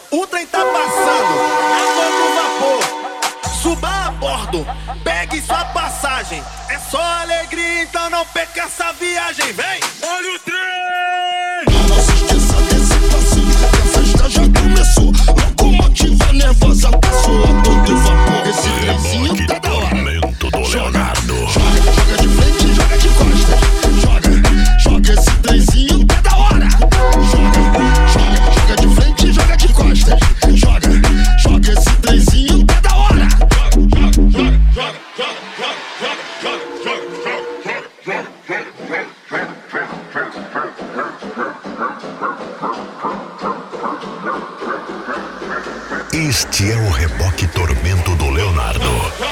O trem tá passando a todo vapor. Suba a bordo, pegue sua passagem. É só alegria, então não perca essa viagem. Vem! Olha o trem! Não se esqueça desse passinho, que a festa já começou. Locomotiva nervosa passou a todo vapor. Esse trenzinho tá da hora. Tormento do Leonardo. Joga de frente, joga de costas. Joga esse trenzinho tá da hora. Joga de frente, joga de costas. Joga esse trenzinho tá da hora. Este é o Reboque Tormento do Leonardo.